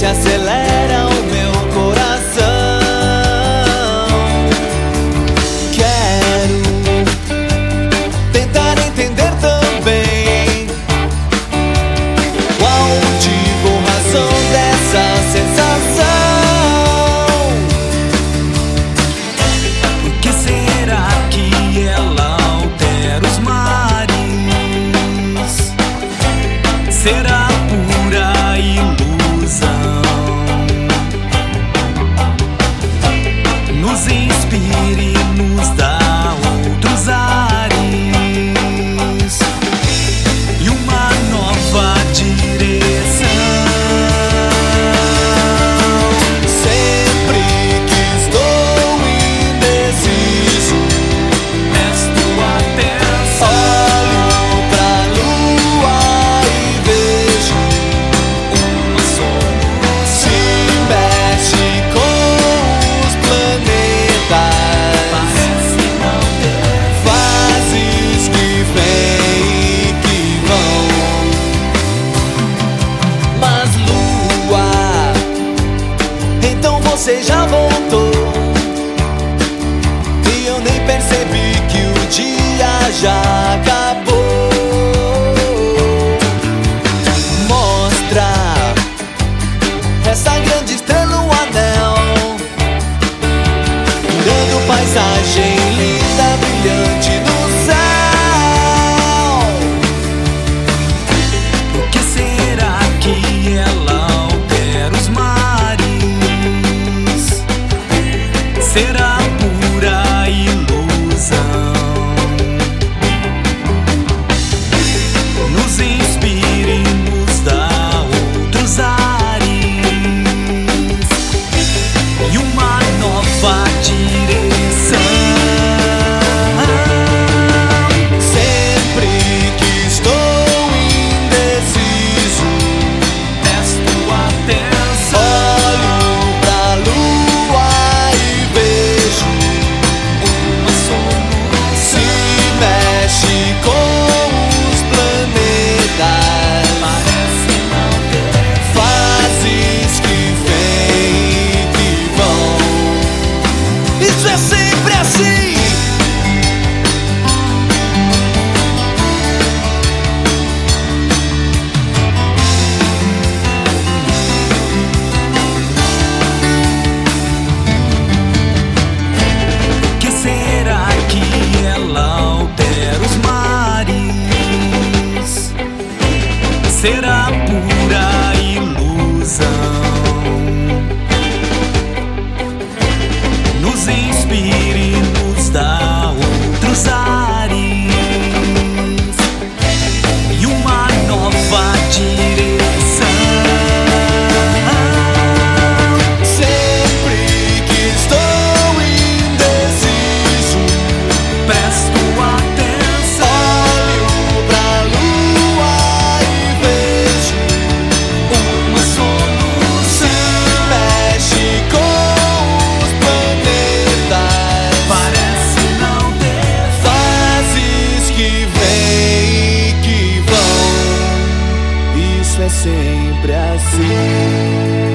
acelera o meu coração. Quero tentar entender também qual o motivo ou razão dessa sensação. Por que será que ela altera os mares? Será pura ilusão? Nos inspira e nos dá outros ares e uma nova direção. Sempre que estou indeciso, Presto atenção. olho pra lua e vejo Uma solução. se mexe com os planetas. Parece não ter Fases que vêm e que vão. Mas lua, então você já voltou e eu nem percebi que o dia já acabou. Mostra essa grande estrela, um anel, dando paisagem linda, brilhante no céu. Por que será que ela altera os mares? Será pura ilusão? Nos inspira e nos dá outros ares e uma nova direção. Sempre que estou indeciso, Presto atenção. olho pra lua e vejo Uma solução. se mexe com os planetas. Parece não ter Fases que vêm e que vão. Isso é sempre assim. Por que será que ela altera os mares? Será pura ilusão? Nos inspira e nos dá outros ares e uma nova direção. Sempre que estou indeciso, Presto atenção. olho pra lua e vejo Uma solução. mexe com os planetas. Parece não ter Fases que vêm e que vão. Isso é sempre assim.